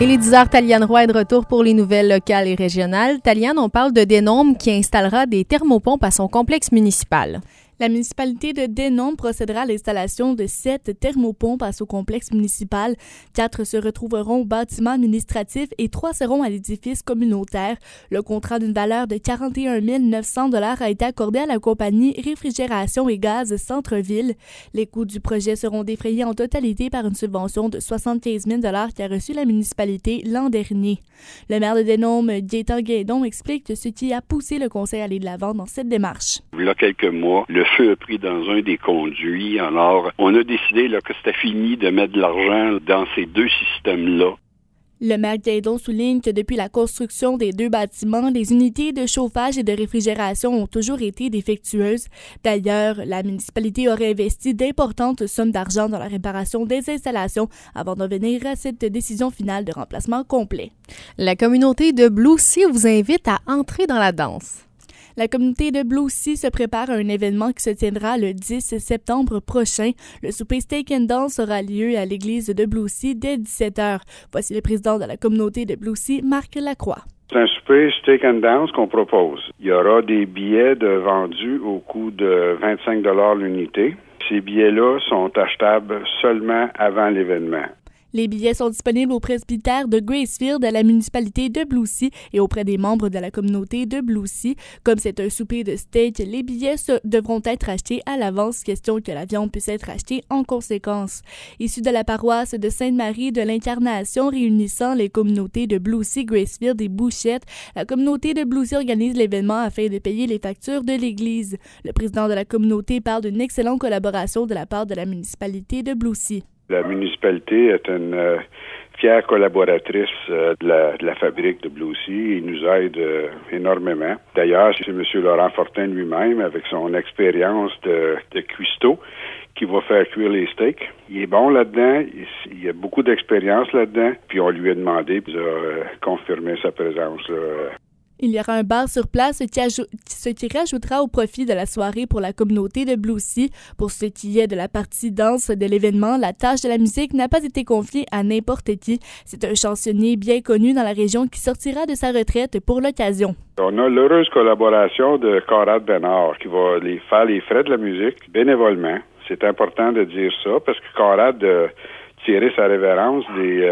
Il est 10h, Taliane Roy est de retour pour les nouvelles locales et régionales. Taliane, on parle de Denôme qui installera des thermopompes à son complexe municipal. La municipalité de Denôme procédera à l'installation de 7 thermopompes à son complexe municipal. 4 se retrouveront au bâtiment administratif et 3 seront à l'édifice communautaire. Le contrat d'une valeur de 41 900 $ a été accordé à la compagnie Réfrigération et Gaz Centre-Ville. Les coûts du projet seront défrayés en totalité par une subvention de 75 000 $ qu'a reçu la municipalité l'an dernier. Le maire de Denôme, Gaétan Guédon, explique ce qui a poussé le conseil à aller de l'avant dans cette démarche. Il y a quelques mois, le feu a pris dans un des conduits. Alors, on a décidé que c'était fini de mettre de l'argent dans ces deux systèmes-là. Le maire Guédon souligne que depuis la construction des 2 bâtiments, les unités de chauffage et de réfrigération ont toujours été défectueuses. D'ailleurs, la municipalité aurait investi d'importantes sommes d'argent dans la réparation des installations avant d'en venir à cette décision finale de remplacement complet. La communauté de Blue Sea vous invite à entrer dans la danse. La communauté de Blue Sea se prépare à un événement qui se tiendra le 10 septembre prochain. Le souper Steak and Dance aura lieu à l'église de Blue Sea dès 17h. Voici le président de la communauté de Blue Sea, Marc Lacroix. C'est un souper Steak and Dance qu'on propose. Il y aura des billets vendus au coût de 25 $ l'unité. Ces billets-là sont achetables seulement avant l'événement. Les billets sont disponibles au presbytère de Gracefield à la municipalité de Blue Sea et auprès des membres de la communauté de Blue Sea. Comme c'est un souper de steak, les billets devront être achetés à l'avance, question que la viande puisse être achetée en conséquence. Issu de la paroisse de Sainte-Marie de l'Incarnation réunissant les communautés de Blue Sea, Gracefield et Bouchette, la communauté de Blue Sea organise l'événement afin de payer les factures de l'église. Le président de la communauté parle d'une excellente collaboration de la part de la municipalité de Blue Sea. La municipalité est une fière collaboratrice de la fabrique de Blue Sea. Il nous aide énormément. D'ailleurs, c'est M. Laurent Fortin lui-même, avec son expérience de cuistot, qui va faire cuire les steaks. Il est bon là-dedans, il a beaucoup d'expérience là-dedans, puis on lui a demandé, puis il a confirmé sa présence là. Il y aura un bar sur place, ce qui rajoutera au profit de la soirée pour la communauté de Blue Sea. Pour ce qui est de la partie danse de l'événement, la tâche de la musique n'a pas été confiée à n'importe qui. C'est un chansonnier bien connu dans la région qui sortira de sa retraite pour l'occasion. On a l'heureuse collaboration de Conrad Bénard qui va faire les frais de la musique bénévolement. C'est important de dire ça parce que Conrad a tiré sa révérence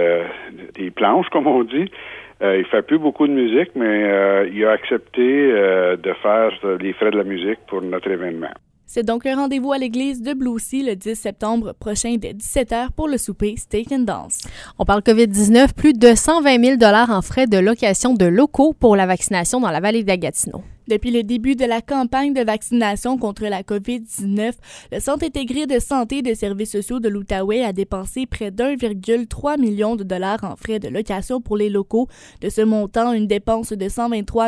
des planches, comme on dit. Il fait plus beaucoup de musique, mais il a accepté de faire les frais de la musique pour notre événement. C'est donc un rendez-vous à l'église de Blue Sea le 10 septembre prochain dès 17h pour le souper Steak and Dance. On parle COVID-19, plus de 120 000 $ en frais de location de locaux pour la vaccination dans la vallée de la Gatineau. Depuis le début de la campagne de vaccination contre la COVID-19, le Centre intégré de santé et de services sociaux de l'Outaouais a dépensé près d'1,3 million de dollars en frais de location pour les locaux. De ce montant, une dépense de 123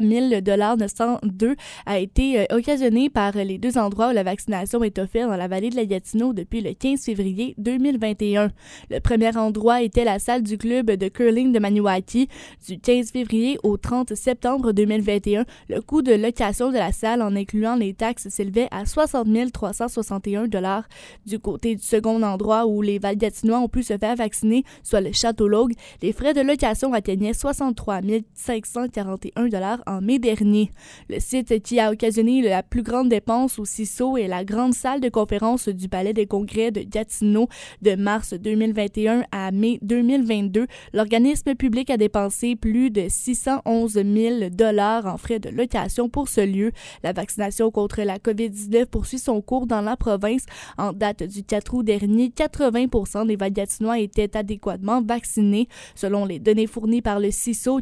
902 a été occasionnée par les 2 endroits où la vaccination est offerte dans la vallée de la Gatineau depuis le 15 février 2021. Le premier endroit était la salle du club de curling de Maniwaki. Du 15 février au 30 septembre 2021, le coût de location de la salle, en incluant les taxes, s'élevait à 60 361 $. Du côté du second endroit où les Val-Gatinois ont pu se faire vacciner, soit le Château-Laugue, les frais de location atteignaient 63 541 $ en mai dernier. Le site qui a occasionné la plus grande dépense au CISO est la grande salle de conférence du Palais des Congrès de Gatineau. De mars 2021 à mai 2022, l'organisme public a dépensé plus de 611 000 $ en frais de location pour ce lieu. La vaccination contre la COVID-19 poursuit son cours dans la province. En date du 4 août dernier, 80% des Val-Gatinois étaient adéquatement vaccinés. Selon les données fournies par le CISO,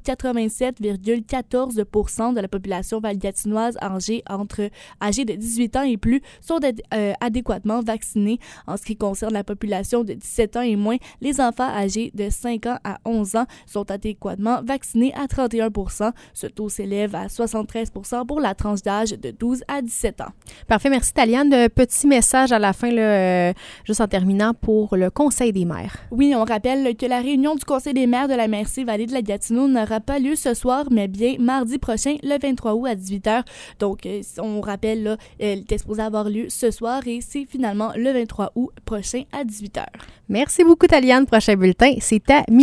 87,14% de la population val-gatinoise âgée de 18 ans et plus sont adéquatement vaccinés. En ce qui concerne la population de 17 ans et moins, les enfants âgés de 5 ans à 11 ans sont adéquatement vaccinés à 31%. Ce taux s'élève à 73% pour la tranche d'âge de 12 à 17 ans. Parfait, merci Taliane. Petit message à la fin, juste en terminant, pour le Conseil des maires. Oui, on rappelle que la réunion du Conseil des maires de la MRC Vallée de la Gatineau n'aura pas lieu ce soir, mais bien mardi prochain, le 23 août à 18h. Donc, on rappelle, là, elle est supposée avoir lieu ce soir et c'est finalement le 23 août prochain à 18h. Merci beaucoup Taliane. Prochain bulletin, c'est à